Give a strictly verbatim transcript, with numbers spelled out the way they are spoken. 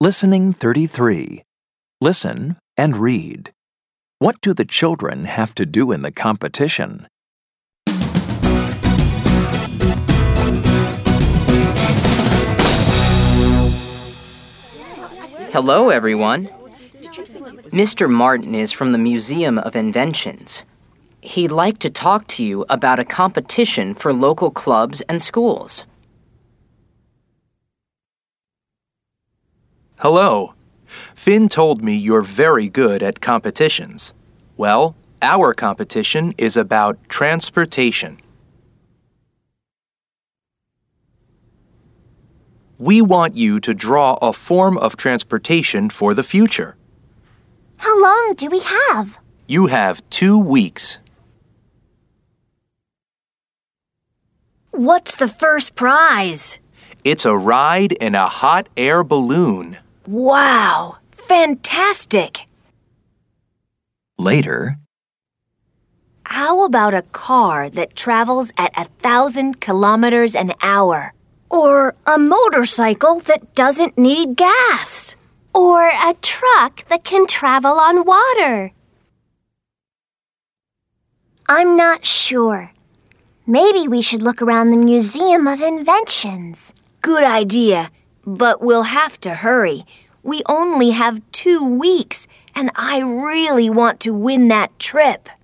Listening thirty-three. Listen and read. What do the children have to do in the competition? Hello, everyone. Mister Martin is from the Museum of Inventions. He'd like to talk to you about a competition for local clubs and schools. Hello. Finn told me you're very good at competitions. Well, our competition is about transportation. We want you to draw a form of transportation for the future. How long do we have? You have two weeks. What's the first prize? It's a ride in a hot air balloon. Wow! Fantastic! Later, How about a car that travels at a thousand kilometers an hour? Or a motorcycle that doesn't need gas? Or a truck that can travel on water? I'm not sure. Maybe we should look around the Museum of Inventions. Good idea, but we'll have to hurry. We only have two weeks, and I really want to win that trip.